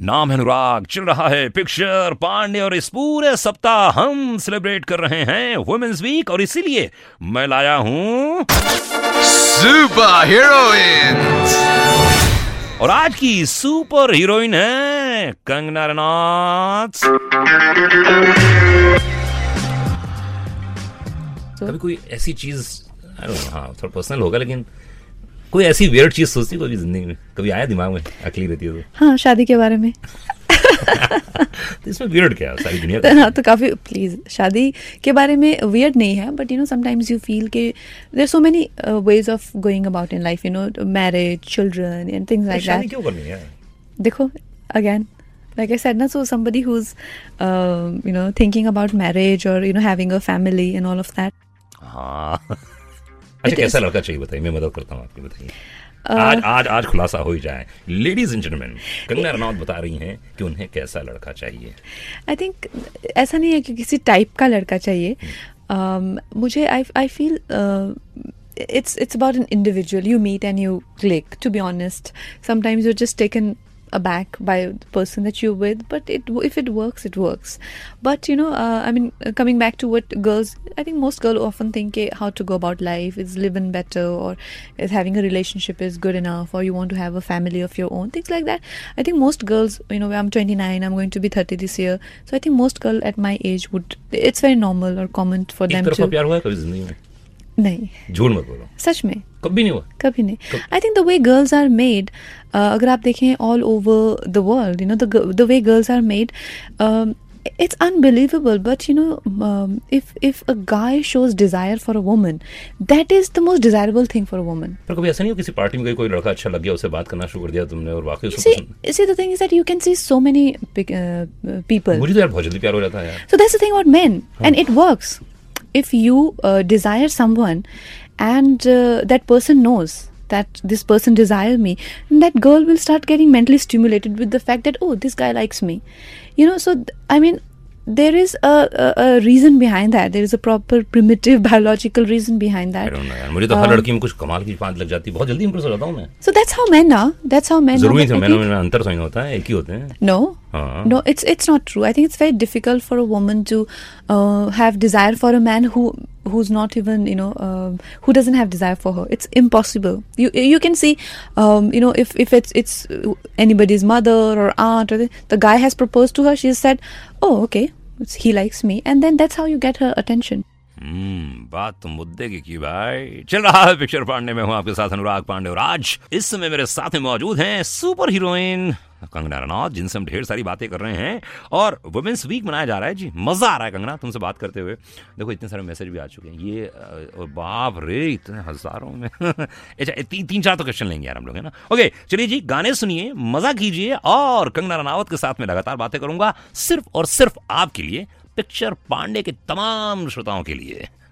नाम है अनुराग, चल रहा है पिक्चर पांडे और इस पूरे सप्ताह हम सेलिब्रेट कर रहे हैं वुमेन्स वीक और इसीलिए मैं लाया हूं सुपर हीरोइंस। और आज की सुपर हीरोइन है कंगना रनौत। कभी कोई ऐसी चीज हाँ थोड़ा पर्सनल होगा लेकिन कोई ऐसी वियर्ड चीज सोचती कभी जिंदगी में, कभी आया दिमाग में अकेली रहती है तो? हाँ, शादी के बारे में। तो इसमें वियर्ड क्या है, सारी दुनिया का हाँ, तो काफी प्लीज शादी के बारे में वियर्ड नहीं है, बट समटाइम्स यू फील के there so many ways of going about in life, marriage, children and things like that. शादी क्यों करनी है? देखो again like I said, so somebody who's thinking about marriage or having a family and all of that. हाँ अच्छा, कैसा लड़का चाहिए बताइए, मैं मदद करता हूँ आपकी, बताइए। आज खुलासा हो ही जाए। Ladies and gentleman, Kangana Ranaut बता रही हैं कि उन्हें कैसा लड़का चाहिए। आई थिंक ऐसा नहीं है कि किसी टाइप का लड़का चाहिए। मुझे I feel it's about an individual you meet and you click, to be honest. Sometimes you're just taken aback by the person that you're with, but if it works, it works. But coming back to what girls, I think most girls often think how to go about life is living better, or is having a relationship is good enough, or you want to have a family of your own, things like that. I think most girls, I'm 29, I'm going to be 30 this year, so I think most girls at my age it's very normal or common for them to। एक तरफा प्यार हुआ है कभी जिंदगी में? नहीं, झूठ मत बोलो, सच में कभी नहीं हुआ। कभी नहीं। I think the way girls are made, अगर आप देखें all over the world, the way girls are made, it's unbelievable, but if a guy shows desire for a woman, that is the most desirable thing for a woman. पर कभी ऐसा नहीं हो किसी party में कोई लड़का अच्छा लग गया, उससे बात करना शुरू कर दिया तुमने और वाकई उसको पसंद? See the thing is that you can see so many people. मुझे तो यार बहुत जल्दी प्यार हो जाता है यार। So that's the thing about men, and it works. If you desire someone and that person knows that this person desires me, that girl will start getting mentally stimulated with the fact that, oh, this guy likes me. So I mean, there is a reason behind that. There is a proper primitive biological reason behind that. I don't know यार, मुझे तो हर लड़की में कुछ कमाल की बात लग जाती है, बहुत जल्दी इंप्रेस हो जाता हूँ मैं। So that's how men are. जरूरी है मैनों में अंतर समझना होता है, एक ही होते हैं। No, it's not true. I think it's very difficult for a woman to have desire for a man who's not even who doesn't have desire for her. It's impossible. You can see if it's anybody's mother or aunt, or the guy has proposed to her, she has said, oh okay, he likes me, and then that's how you get her attention. बात तो मुद्दे की भाई। चल रहा है picture Pandey में, हूँ आपके साथ अनुराग पांडे और आज इस समय मेरे साथ में मौजूद हैं सुपर हीरोइन कंगना रनौत, जिनसे हम ढेर सारी बातें कर रहे हैं और वुमेन्स वीक मनाया जा रहा है जी। मजा आ रहा है कंगना तुमसे बात करते हुए। देखो इतने सारे मैसेज भी आ चुके हैं, ये बाप रे इतने हजारों में। अच्छा तीन चार तो क्वेश्चन लेंगे यार हम लोग, है ना। ओके चलिए जी, गाने सुनिए, मजा कीजिए और कंगना रनौत के साथ में लगातार बातें करूंगा सिर्फ और सिर्फ आपके लिए, पिक्चर पांडे के तमाम श्रोताओं के लिए।